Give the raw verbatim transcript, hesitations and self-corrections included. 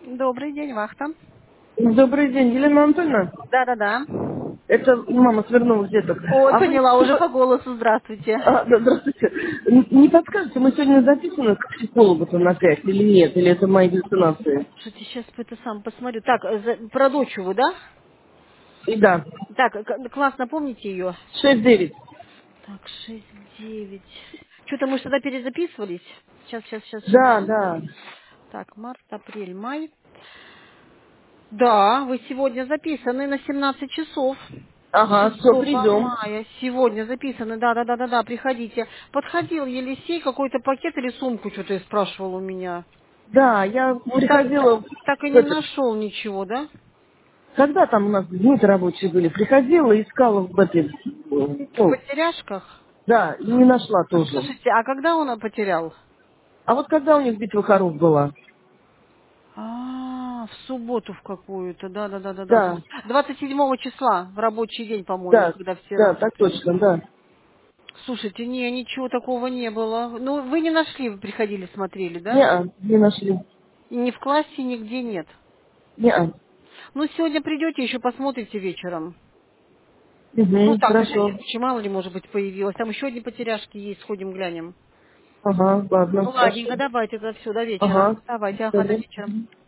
Добрый день, вахта. Добрый день, Елена Анатольевна. Да-да-да. Это мама Смирнова деток. Ой, А вы поняла не уже по- по голосу. Здравствуйте. а, да, здравствуйте. Н- Не подскажете, мы сегодня записаны к психологу-то на пять или нет? Или это мои галлюцинации? Слушайте, сейчас это сам посмотрю. Так, э, за- про дочь вы, да? И да. Так, э, к- класс, напомните ее. Шесть девять. Так, шесть девять. Что-то мы что-то перезаписывались. Сейчас, сейчас, сейчас, сейчас. Да, да. Так, март, апрель, май. Да, вы сегодня записаны на семнадцать часов. Ага, все, шестого придем. мая. Сегодня записаны. Да, да, да, да, да, приходите. Подходил Елисей, какой-то пакет или сумку что-то спрашивал у меня. Да, я Вот так, так, приходила так и в не этот... нашел ничего, да? Когда там у нас дни-то рабочие были? Приходила, искала в этой... В Ну, потеряшках? да, и не нашла тоже. Слушайте, а когда он потерял? А вот когда у них битва коров была? А, в субботу в какую-то, да, да, да, да, да. Да, двадцать седьмого числа, в рабочий день, по-моему, да, когда все да, так работали. точно, да. Слушайте, не, ничего такого не было. Ну, вы не нашли, вы приходили, смотрели, да? Не, не нашли. И ни в классе, нигде нет. Не, Ну, сегодня придете, еще посмотрите вечером. Ну, угу, так, на всякий хорошо. случай, мало ли, может быть, появилось. Там еще одни потеряшки есть, сходим глянем. Ага, ладно, Ну, хорошо. ладненько, давайте тогда все, до вечера. Ага, Давайте, ага, до добро. вечера.